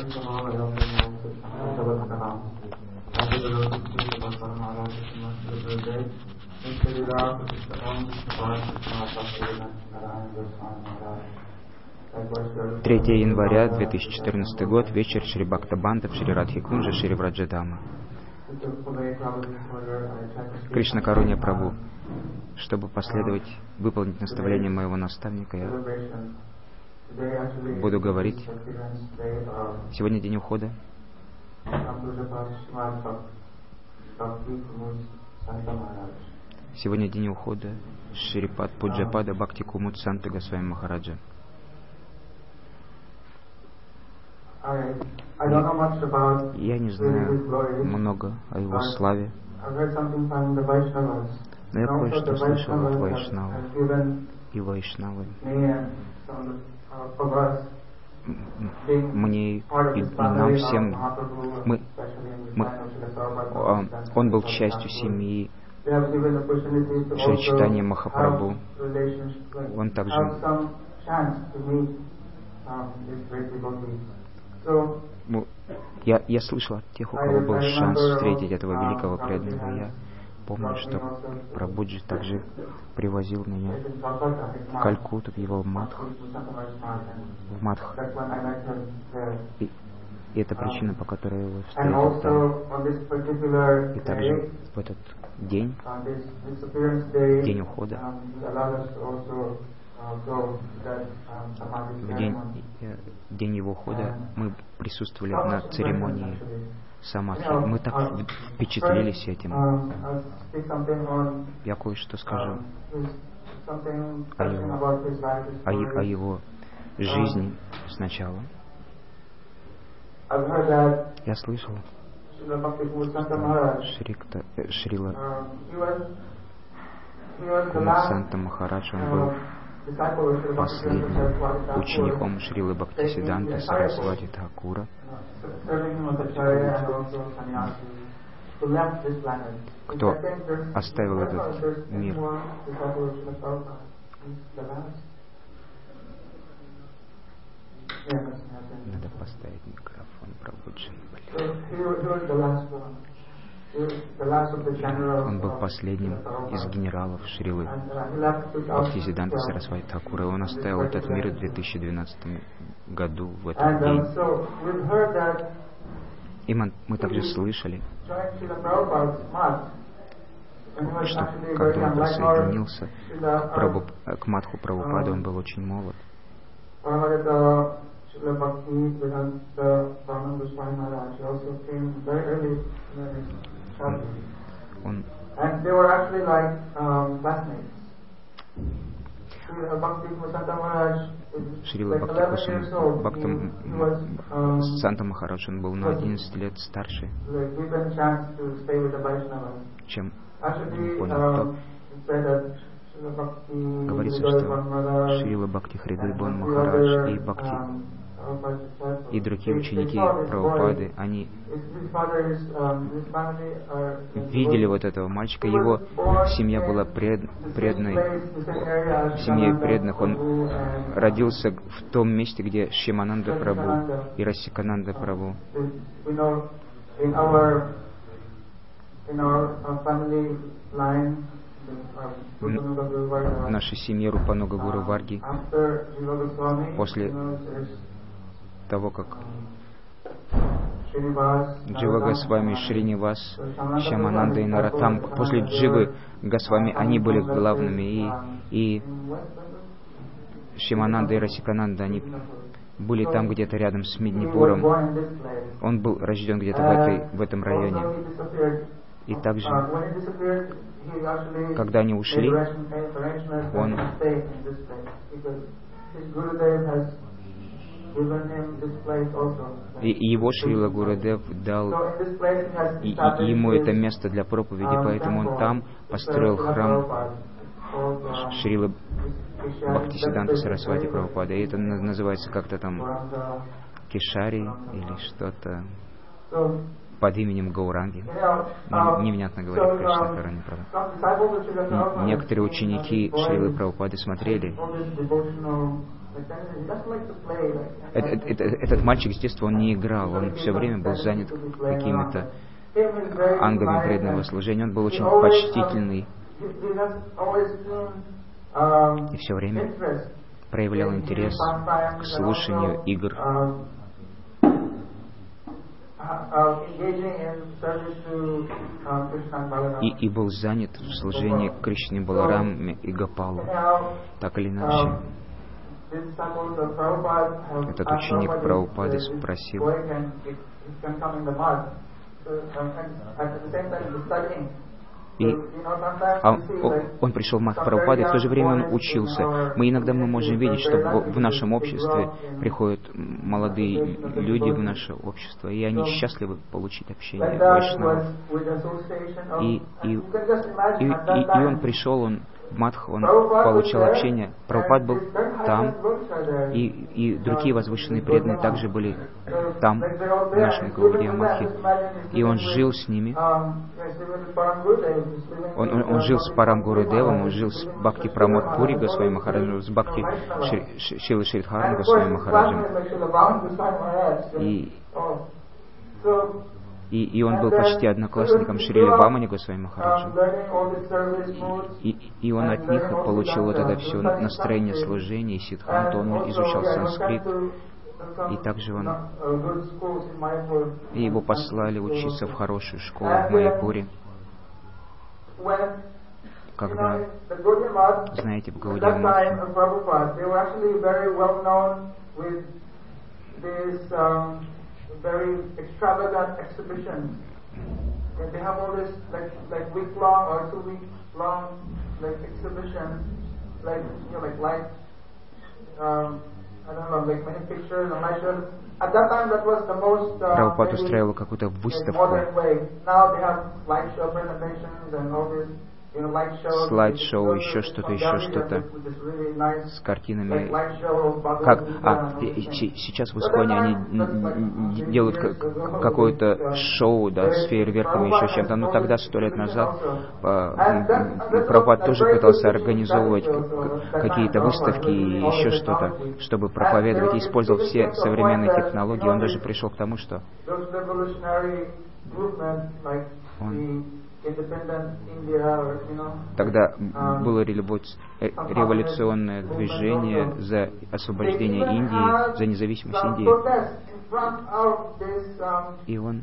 Третье января 2014 год, вечер Шри Бхактабандав, Шри Радхикунджа, Шри Враджадама. Кришна Карунья Прабху. Чтобы выполнить наставление моего наставника, я буду говорить. Сегодня день ухода Сегодня день ухода Шрипад Пуджапада Бхакти Кумуд Санта Госвами Махараджа. Я не знаю много о его славе, но я кое-что слышал от Вайшнавы. И Вайшнавы мне и нам всем, он был частью семьи Шри Чайтанья Махапрабху. Он также я слышал от тех, у кого был шанс встретить этого великого преданного. Я помню, что Прабхуджи также привозил меня в Калькутту, в его Мадх. И это причина, по которой я его встретил там. И также в этот день ухода, в день его ухода мы присутствовали на церемонии самадхи. Мы так впечатлились этим. Я кое-что скажу о его жизни сначала. Я слышал, Шрила Санта Махарадж, он был последним учеником Шрилы Бхактисиданта Сарасвати Тхакура. Кто оставил этот мир? Надо поставить микрофон, Прабхуджи. Он был последним из генералов Шрилы Бхактисиданта Сарасвати Тхакура. Он оставил этот мир в 2012 году, в этот день. И мы также слышали, что когда он присоединился к Мадху Прабхупаду, он был очень молод. Шрила Бхакти Санта Махарадж, он был на 11 лет старше, чем понял. Говорится, что Шрила Бхакти Хридайбон Махарадж и Бхакти и другие ученики Прабхупады, они видели вот этого мальчика. Его семья была преданной, семьей преданных. Он родился в том месте, где Шьямананда Прабху и Расикананда Прабху. В нашей семье Рупануга Гуру Варги, после того, как Джива Госвами, Шринивас, Шьямананда и Наратам, после Дживы Госвами, они были главными, и Шьямананда и Расикананда, они были там где-то рядом с Миднипуром. Он был рожден где-то в этом районе. И также, когда они ушли, и его Шрила Гурудев дал ему это место для проповеди, поэтому он там построил храм Шрилы Бхактисиданта Сарасвати Прабхупады. И это называется как-то там Кешари или что-то под именем Гауранги. Невнятно говорит Кришна Карунья Прабху. Некоторые ученики Шрилы Прабхупады смотрели Этот мальчик с детства, он не играл, он все время был занят какими-то ангами преданного служения. Он был очень почтительный и все время проявлял интерес к слушанию игр и был занят в служении Кришне, Балараме и Гопалу. Так или иначе, этот ученик Прабхупады спросил, он пришел в Махапрабхупаду, и в то же время он учился. Мы можем видеть, что в нашем обществе приходят молодые люди в наше общество, и они счастливы получить общение вайшнавов. И он пришел, в Мадх, он получил общение. Прабхупад был там, и другие возвышенные преданные также были там, в нашем Гаудия Мадхе. И он жил с ними. Он жил с Парам Гурудевом, он жил с Бхакти Прамод Пури Госвами Махараджем, с Бхакти Шилы Шридхаром Госвами Махараджем. И он был почти одноклассником Шрили Вамани Госвами Махараджа. И он от них получил вот это все настроение служения и сиддханту. Он изучал санскрит. И также его послали учиться в хорошую школу в Майяпуре. Когда, знаете, в Гаудия Мадхе very extravagant exhibitions. And they have all this like week-long or 2-week-long exhibitions, like light, I don't know, like many pictures and lectures. At that time, that was the most Прабхупад устраивал какую-то выставку. Now they have slideshow presentations and all this. Слайд-шоу, еще что-то, с картинами. Сейчас в Исконе они делают какое-то шоу, да, с фейерверками, еще чем-то. Но тогда, 100 лет назад, Прабхупад тоже пытался организовывать какие-то выставки и еще что-то, чтобы проповедовать, и использовал все современные технологии. Он даже пришел к тому, что тогда было революционное движение за освобождение Индии, за независимость Индии. И он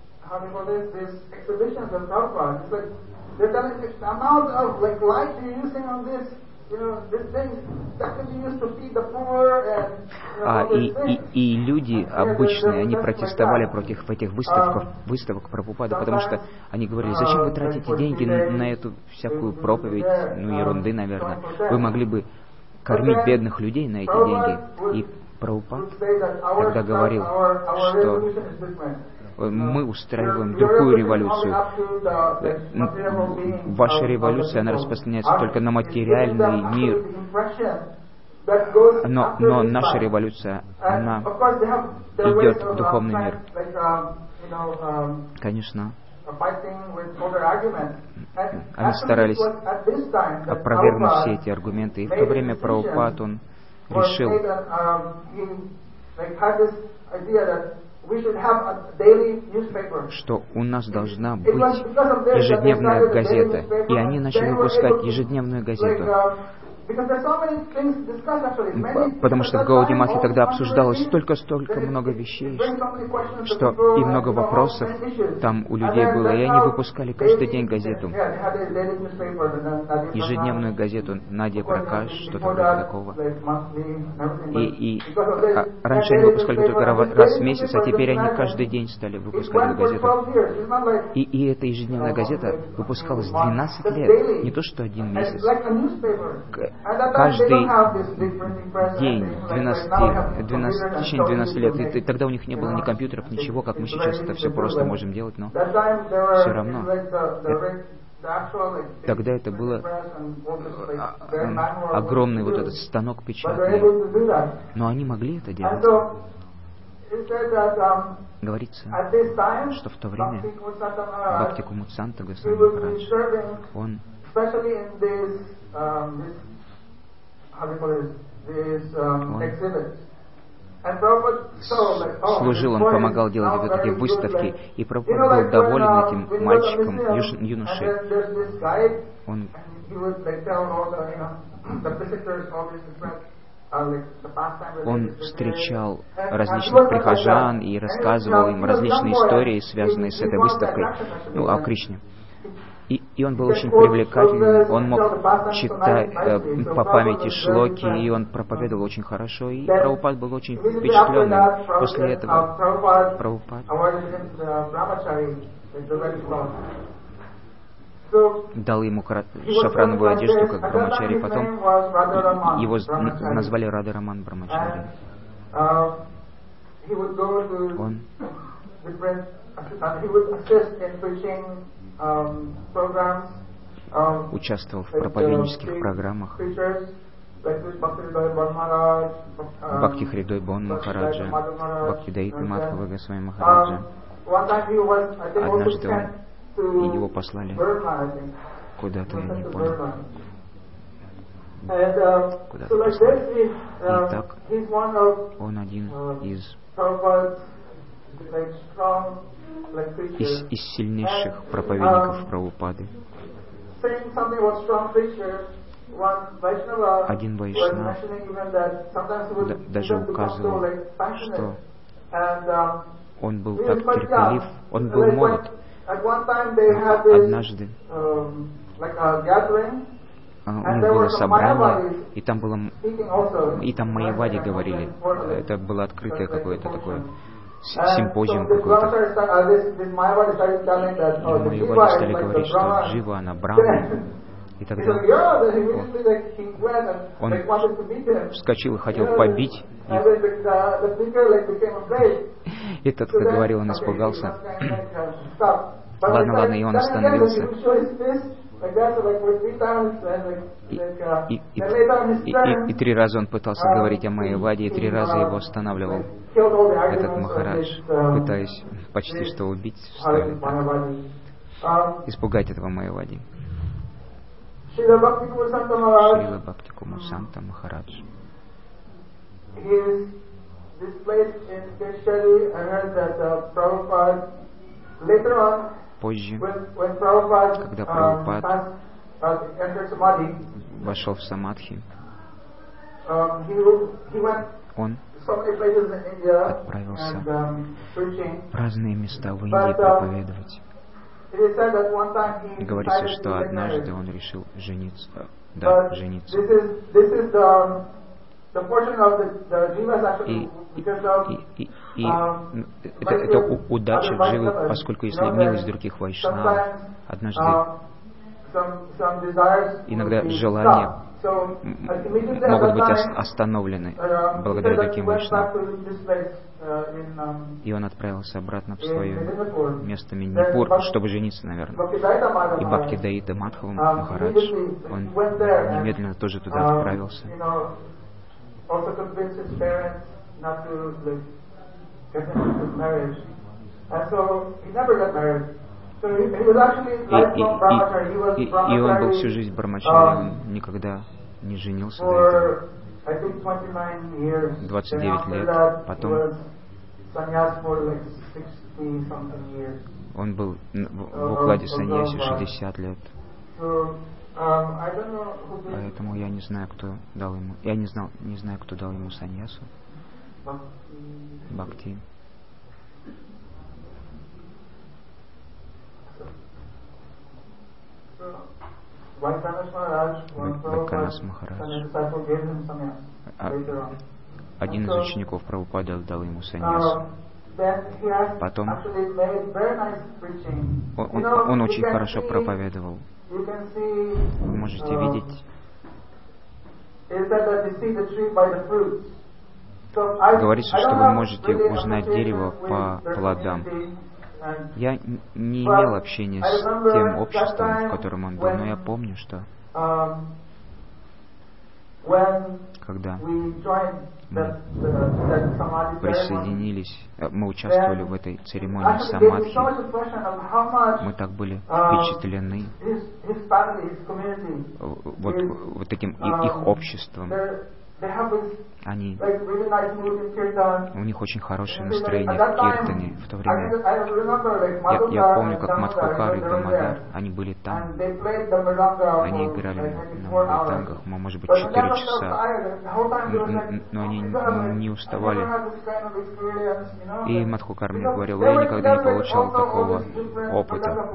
и люди обычные, они протестовали против этих выставок Прабхупады, потому что они говорили: зачем вы тратите деньги на эту всякую проповедь, ерунды, наверное. Вы могли бы кормить бедных людей на эти деньги. И Прабхупад тогда говорил, что мы устраиваем другую революцию. Ваша революция, она распространяется только на материальный мир. Но наша революция, она идет в духовный мир. Конечно, они старались опровергнуть все эти аргументы. И в то время Прабхупад, он решил, что у нас должна быть ежедневная газета. И они начали выпускать ежедневную газету. Потому что в Гаудия Мадхе тогда обсуждалось столько много вещей, что и много вопросов там у людей было. И они выпускали каждый день газету. Ежедневную газету Надя Пракаш, что-то вроде такого. И раньше они выпускали только раз в месяц, а теперь они каждый день стали выпускать эту газету. И эта ежедневная газета выпускалась 12 лет, не то что один месяц. Каждый день, в течение 12 лет. И тогда у них не было ни компьютеров, ничего, как мы сейчас это все просто можем делать, но все равно. Тогда это было огромный вот этот станок печатный. Но они могли это делать. Говорится, что в то время Бхакти Кумудсанта Госвами Махарадж, он служил, он помогал делать вот эти выставки, и Прабхупада был доволен этим мальчиком, юношей. Он встречал различных прихожан и рассказывал им различные истории, связанные с этой выставкой, о Кришне. И он был очень привлекательный, он мог читать по памяти шлоки, и он проповедовал очень хорошо, и Прабхупад был очень впечатленный. После этого Прабхупад дал ему шафрановую одежду, как Брамачари, потом его назвали Радха-Раман Брамачари. Он участвовал в проповеднических программах Бхакти Хридой Бон Махараджа, Бхакти Даита Мадхава Госвами Махараджа. Однажды его послали куда-то, я не понял. Куда-то послали. И так, он один из сильнейших проповедников Прабхупады. Один вайшнав даже указывал, что он был так терпелив, он был молод. Однажды у них было собрание, и там Майявади говорили, это было открытое какое-то такое симпозиум какой-то. И Майявади стали говорить, что Джива, она Брахма. И тогда он вскочил и хотел побить. И тот, кто говорил, он испугался. Ладно, и он остановился. И 3 раза он пытался говорить о Майяваде, и 3 раза его останавливал этот Махарадж, пытаясь почти что убить, что ли, испугать этого Майявади. Шрила Бхакти Кумар Санта Махарадж. Позже, когда Прабхупад вошел в самадхи, он отправился в разные места в Индии проповедовать. Говорится, что однажды он решил жениться. И это удача Дживы, поскольку если милость других вайшнавов, однажды иногда желания могут быть остановлены благодаря другим вайшнавам. И он отправился обратно в свое место Манипур, чтобы жениться, наверное. И Бхакти Даита Мадхава Махарадж, он немедленно тоже туда отправился. И он был всю жизнь Брамачари, он никогда не женился до этого. 29 лет. Потом он был в укладе саньяси 60 лет. Поэтому я не знаю, кто дал ему. Я не знаю, кто дал ему саньясу. Бхакти. Вайканас Махарадж. Один из учеников Прабхупады дал ему саньясу. Потом он очень хорошо проповедовал. Вы можете видеть. Говорится, что вы можете узнать дерево по плодам. Я не имел общения с тем обществом, в котором он был, но я помню, что когда мы присоединились, мы участвовали в этой церемонии самадхи, мы так были впечатлены вот таким их обществом. Они, у них очень хорошее настроение в киртане в то время. Я помню, как Мадхукар и Дамодар, они были там, они играли на мридангах, может быть, 4 часа, но они не уставали. И Мадхукар мне говорил, я никогда не получал такого опыта.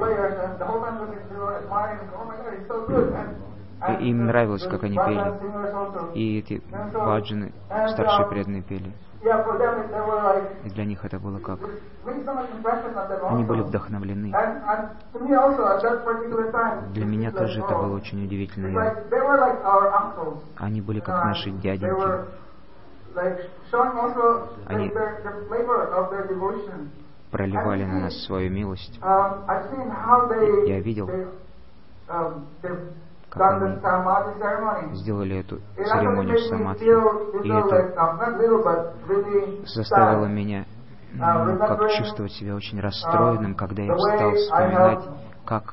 И им нравилось, как они пели. И эти баджаны, старшие преданные, пели. И для них это было как... Они были вдохновлены. Для меня тоже это было очень удивительно. Они были как наши дяденьки. Они проливали на нас свою милость. Я видел, как они сделали эту церемонию самадхи. И это заставило меня как чувствовать себя очень расстроенным, когда я стал вспоминать, как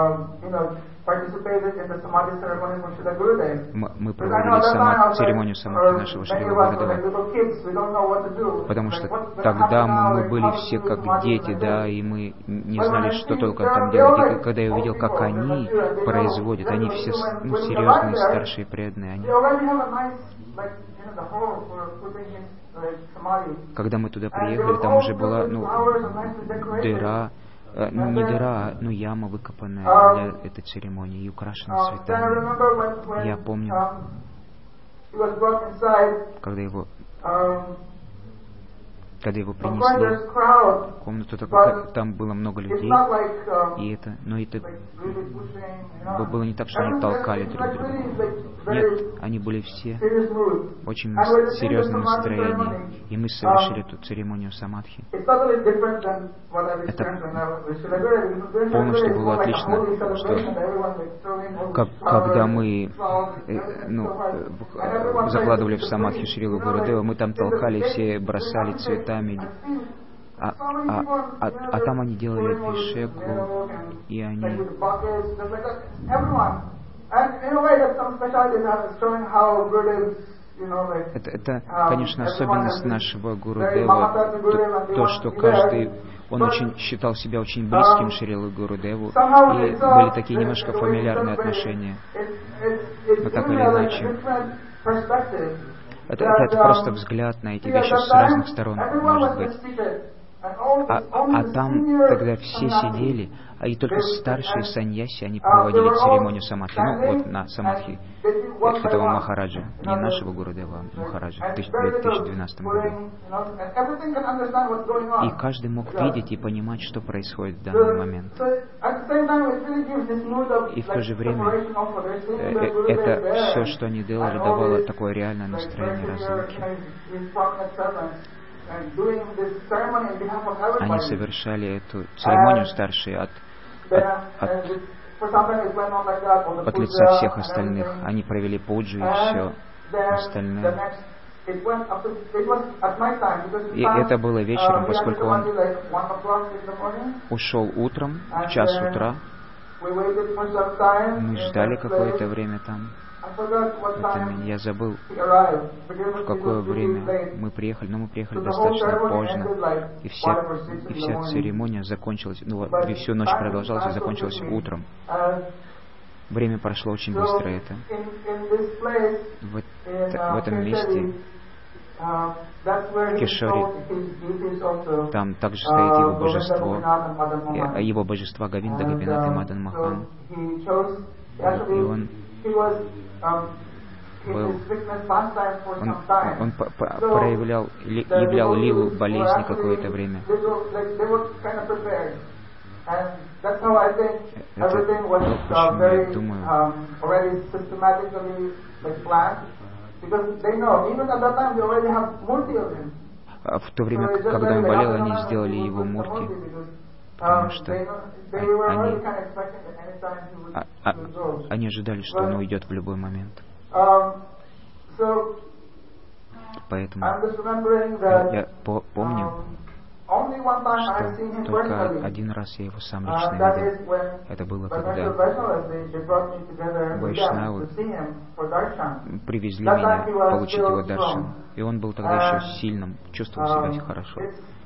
мы проводили церемонию самадхи нашего Шрила Гурудева. Потому что тогда мы были все как дети, да, и мы не знали, что только там делать. И когда я увидел, как они производят, они все серьезные, старшие, преданные, они... Когда мы туда приехали, там уже была дыра, не дыра, но яма выкопанная для этой церемонии и украшена цветами. Я помню, когда его принесли в комнату, там было много людей, и это было не так, что они толкали друг друга. Нет, они были все очень серьезном настроении, и мы совершили эту церемонию самадхи. Это полностью было отлично, что когда мы закладывали в самадхи Шрилу Гурудева, мы там толкали, все бросали цветами, а там они делали абхишеку, и они... Это, конечно, особенность нашего Гурудева, то, что каждый, он очень считал себя очень близким Шриле Гурудеву, и были такие немножко фамильярные отношения, но так или иначе. Это просто взгляд на эти вещи с разных сторон, может быть. А там тогда все сидели, и только старшие саньяси, они проводили церемонию самадхи. На самадхи этого Махараджа, не нашего Гурудева, а Махараджа в 2012 году. И каждый мог видеть и понимать, что происходит в данный момент. И в то же время это все, что они делали, давало такое реальное настроение разлуки. Они совершали эту церемонию старшие от лица всех остальных. Они провели пуджу и все остальное. И это было вечером, поскольку он ушел утром, в час утра. Мы ждали какое-то время там. Я забыл, в какое время мы приехали, но мы приехали достаточно поздно, и вся церемония закончилась, всю ночь продолжалась и закончилась утром. Время прошло очень быстро это. В этом месте, в Кешаре, там также стоит его божество, его божества Говинда, Гопинат и Мадан Мохан. И он являл лилу болезни какое-то время. Это почему я думаю, в то время, когда он болел, они сделали его мурти, потому что они ожидали, что он уйдет в любой момент. Поэтому я помню, что только один раз я его сам лично видел. Это было, когда вайшнавы привезли меня получить его даршан. И он был тогда еще сильным, чувствовал себя хорошо.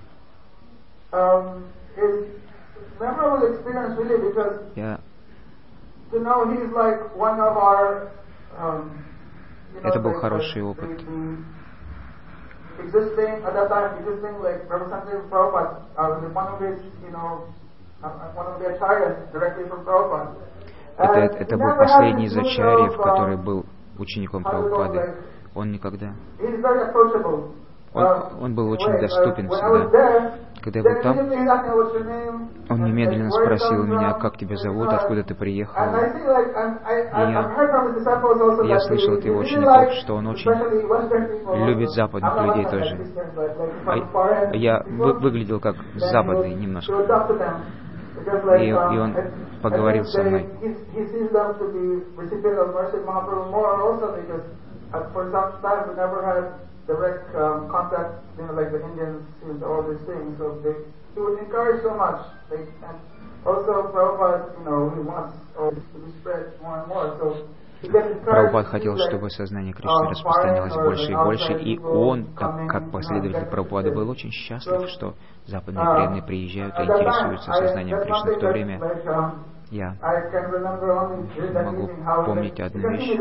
Это был хороший опыт. Это был последний из ачарьев, который был учеником Прабхупады. Он никогда... Он был очень доступен всегда. Когда я был там, он немедленно спросил меня, как тебя зовут, откуда ты приехал. И я слышал от его учеников, что он очень любит западных людей тоже. Я выглядел как западный немножко. И он поговорил со мной. Direct contact, like the Indians and all these things. So he would encourage so much. And also Prabhupada, he wants to be spread more and more. So Прабхупад хотел, чтобы сознание Кришны распространялось больше и больше, и он, как последователь Прабхупады, был очень счастлив, что западные преданные приезжают и интересуются сознанием Кришны. В то время я могу помнить одну вещь.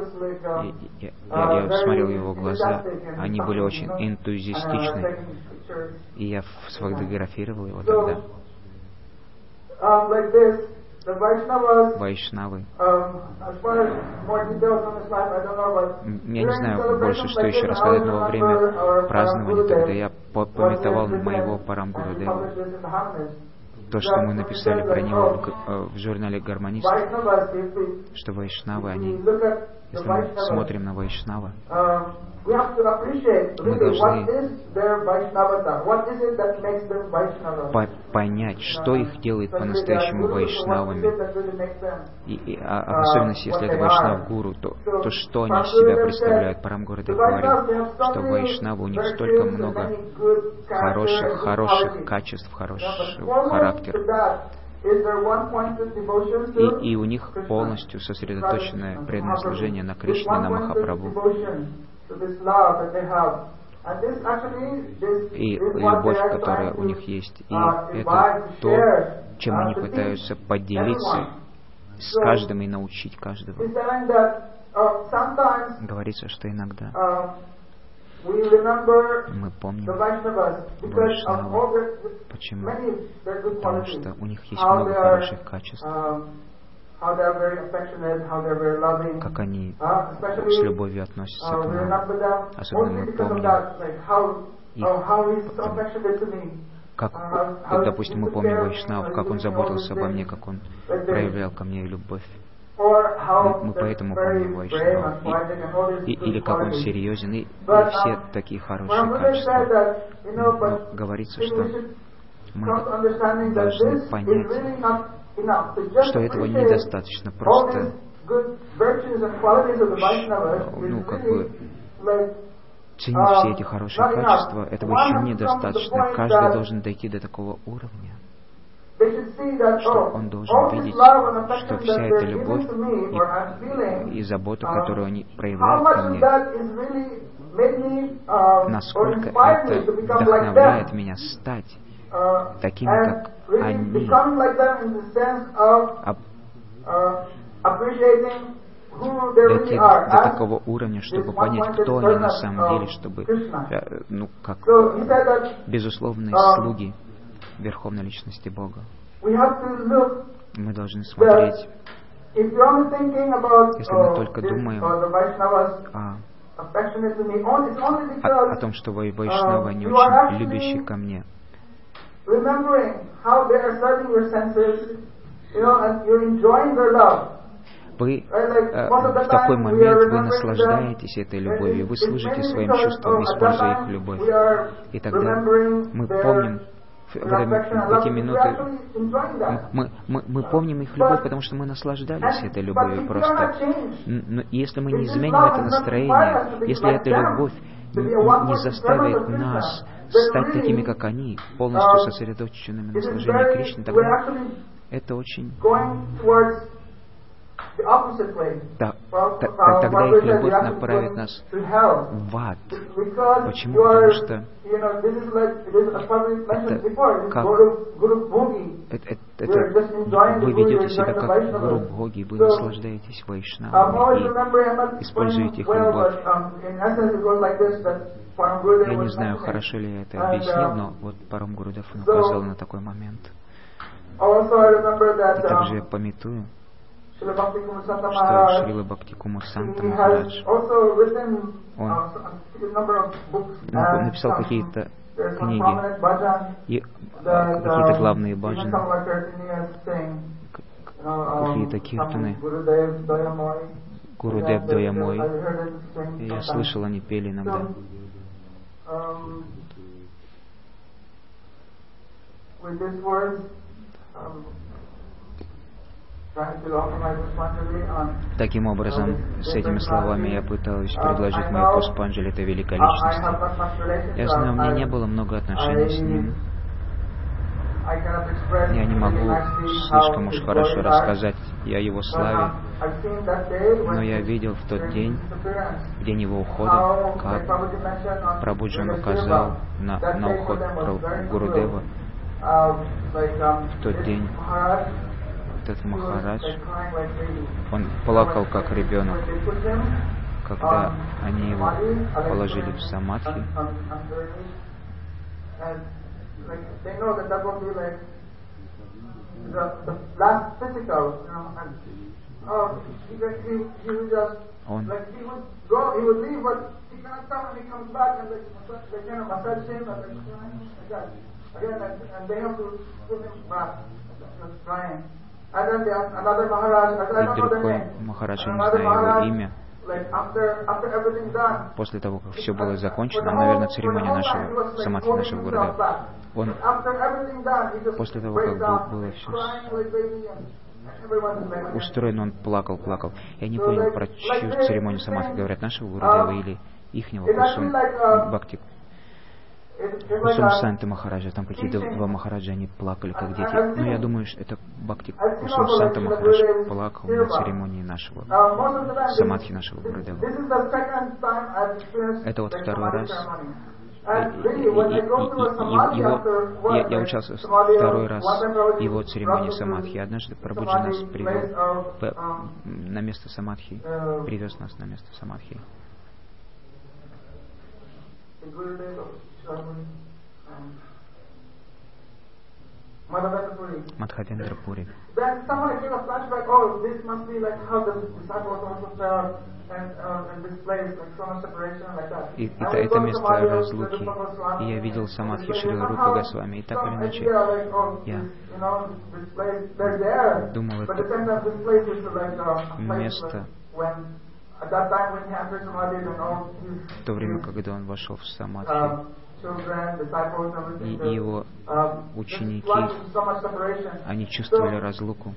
Я смотрел его глаза, они были очень энтузиастичны, и я сфотографировал его тогда. Вайшнавы. Я не знаю больше, что еще рассказать, но во время празднования тогда я пометовал моего Парамгурудева. То, что мы написали про него в журнале «Гармонист», что вайшнавы, если мы смотрим на вайшнава, мы должны понять, что их делает по-настоящему вайшнавами. В особенности, если это вайшнав-гуру, то что они из себя представляют. Парамгурудев говорил, что вайшнавы, у них столько много хороших качеств, хорошего характера. И у них полностью сосредоточенное преданное служение на Кришне, на Махапрабху. И любовь, которая у них есть. И это то, чем они пытаются поделиться с каждым и научить каждого. Говорится, что иногда мы помним вайшнавов. Почему? Потому что у них есть много хороших качеств. Как они с любовью относятся к нам. Особенно мы помним их. Как, допустим, мы помним вайшнавов, как он заботился обо мне, как он проявлял ко мне любовь. Мы поэтому помним вайшнавов. Или как он серьезен, и все такие хорошие качества. Но говорится, что мы должны понять, что этого недостаточно. Просто, ценить все эти хорошие качества, этого еще недостаточно. Каждый должен дойти до такого уровня, что он должен видеть, что вся эта любовь и забота, которую они проявляют ко мне, насколько это вдохновляет меня стать такими, как они, дойти до такого уровня, чтобы понять, кто они на самом деле, чтобы, как безусловные слуги Верховной Личности Бога. Мы должны смотреть, если мы только думаем о том, что вайшнавы, они очень любящие ко мне, вы в такой момент вы наслаждаетесь этой любовью, вы служите своим чувствам, используя их любовь. И тогда мы помним в эти минуты, мы помним их любовь, потому что мы наслаждались этой любовью просто. Но если мы не изменим это настроение, если эта любовь не заставит нас стать такими, как они, полностью сосредоточенными на служении Кришне, тогда это очень... Тогда их любовь направит нас в ад. Почему? Потому что вы ведете себя как гуру бхоги, вы наслаждаетесь вайшнавами и используете их любовь. Я не знаю, хорошо ли я это объяснил, но вот Парам Гурудев указал на такой момент. И также я памятую, что Шрила Бхакти Кумар Санта Махарадж, он написал какие-то книги, и какие-то главные баджаны, какие-то киртаны, Гурудев Дая Мой. Я слышал, они пели иногда. Таким образом, с этими словами я пытаюсь предложить мою Пушпанджали этой великой личности. Я знаю, у меня не было много отношений с ним. Я не могу слишком уж хорошо рассказать о его славе, но я видел в тот день, в день его ухода, как Прабхуджан указал на уход Гурудева. В тот день этот Махарадж, он плакал как ребенок, когда они его положили в самадхи. Он и другой Махарадж, я не знаю его имя, после того, как все было закончено, наверное, церемония нашего самадхи, нашего Гурудева, он после того, как было все устроено, он плакал. Я не понял, про чью церемонию самадхи говорят, нашего Гурудева или ихнего Кусум Бхакти. Кусум Санты Махараджа, там какие-то два Махараджа, они плакали как дети. Но я думаю, что это Бхакти Кусум Санта Махарадж плакал на церемонии нашего самадхи, нашего Гурудева. Это вот второй раз. Я учился второй раз в его церемонии самадхи. Однажды Прабхуджи нас привел на место самадхи, привез нас на место самадхи. Мадхавендра Пури. И это место разлуки. И я видел самадхи Шрила Рупы Госвами. И так или иначе, я думал, это место, в то время, когда он вошел в самадхи, и его ученики, они чувствовали разлуку.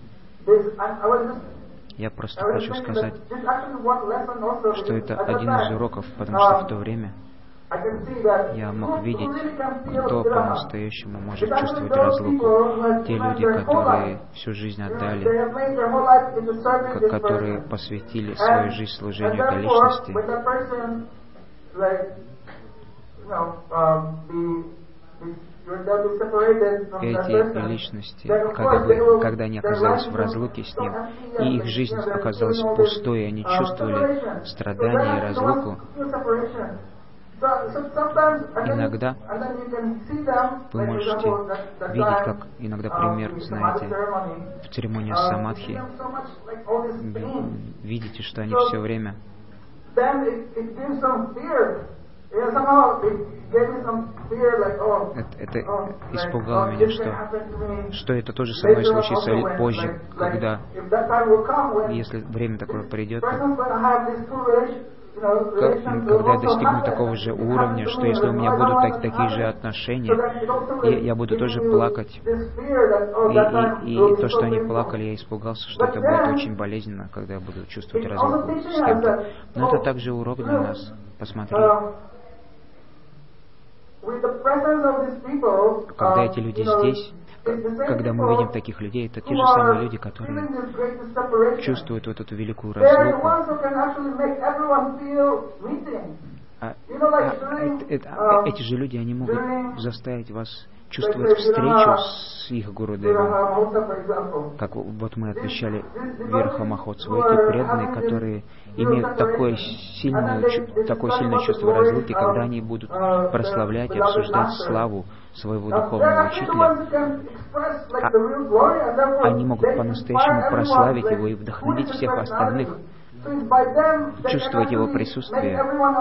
Я просто хочу сказать, что это один из уроков, потому что в то время я мог видеть, кто по-настоящему может чувствовать разлуку. Те люди, которые всю жизнь отдали, которые посвятили свою жизнь служению этой личности. Эти личности, когда они оказались в разлуке с ним, и их жизнь оказалась пустой, и они чувствовали страдания и разлуку, иногда вы можете видеть, как иногда пример, знаете, в церемонии самадхи, видите, что они все время это испугало меня, что это тоже со мной случится позже, когда, если время такое придет, когда я достигну такого же уровня, что если у меня будут такие же отношения, я буду тоже плакать. И то, что они плакали, я испугался, что это будет очень болезненно, когда я буду чувствовать разлуку с кем-то. Но это также урок для нас. Посмотри. Когда эти люди здесь, когда мы видим таких людей, это те же самые люди, которые чувствуют вот эту великую разлуку. Эти же люди, они могут заставить вас чувствовать встречу с их Гурудевом. Как вот мы отвечали Вирха Махотсву, эти преданные, которые имеют такое сильное чувство разлуки, когда они будут прославлять и обсуждать славу своего духовного учителя, они могут по-настоящему прославить его и вдохновить всех остальных, чувствовать его присутствие,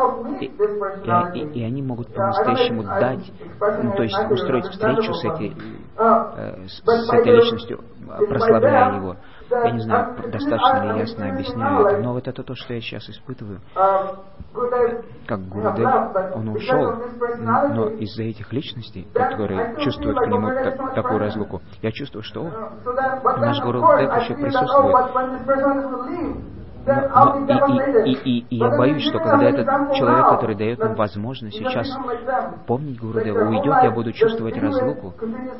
и они могут по-настоящему дать, то есть устроить встречу с этой личностью, прославляя его. Я не знаю, достаточно ли ясно объясняю это, но вот это то, что я сейчас испытываю. Как Гурудев, он ушел, но из-за этих личностей, которые чувствуют к нему такую разлуку, я чувствую, что наш Гурудев еще присутствует. И я боюсь, что когда этот человек, который дает нам возможность сейчас помнить Гурудева, уйдет, я буду чувствовать разлуку.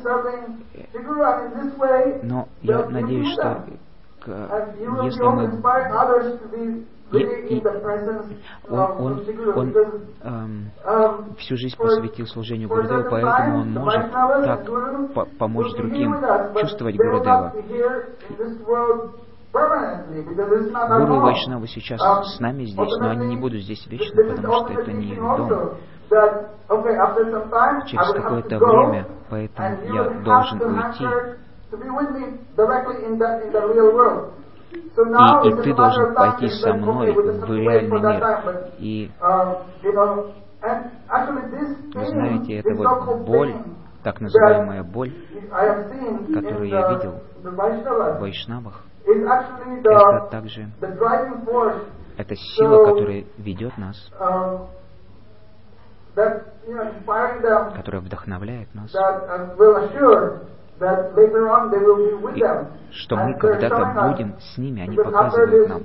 Но я надеюсь, что если мы... Он всю жизнь посвятил служению Гурудеву, поэтому он может так помочь другим чувствовать Гурудева. Гуру и Вайшнавы сейчас с нами здесь, но они не будут здесь вечно, потому что это не их дом. Через какое-то время, поэтому я должен уйти. И ты должен пойти со мной в реальный мир. И вы знаете, это вот боль, так называемая боль, которую я видел в Вайшнавах, это также это сила, которая ведет нас, которая вдохновляет нас, и что мы когда-то будем с ними, они показывают нам.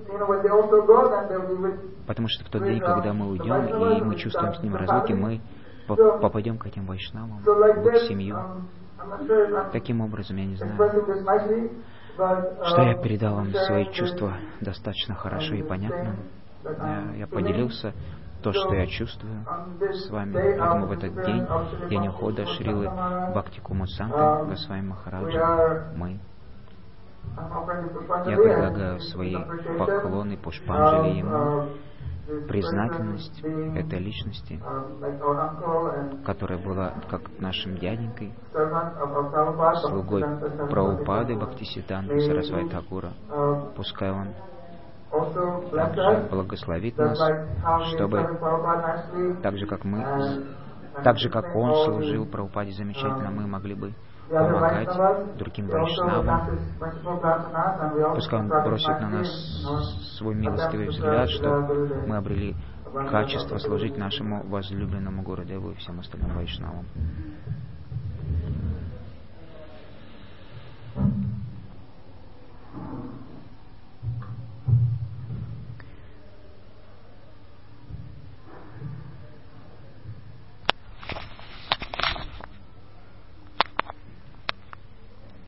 Потому что в тот день, когда мы уйдем, и мы чувствуем с ними разлуки, мы попадем к этим вайшнавам, в их семью. Таким образом, я не знаю, что я передал вам свои чувства достаточно хорошо и понятно. Я поделился то, что я чувствую с вами. Поэтому в этот день, день ухода Шрилы Бхакти Кумар-санты Госвами Махараджа, я предлагаю свои поклоны Пушпанджали ему, признательность этой личности, которая была как нашим дяденькой, слугой Прабхупады Бхактисиддханты Сарасвати Thakura. Пускай он также благословит нас, чтобы так же, как он служил Прабхупаде замечательно, мы могли бы помогать другим вайшнавам. Пускай он бросит на нас свой милостивый взгляд, чтобы мы обрели качество служить нашему возлюбленному Гурудеву и всем остальным вайшнавам.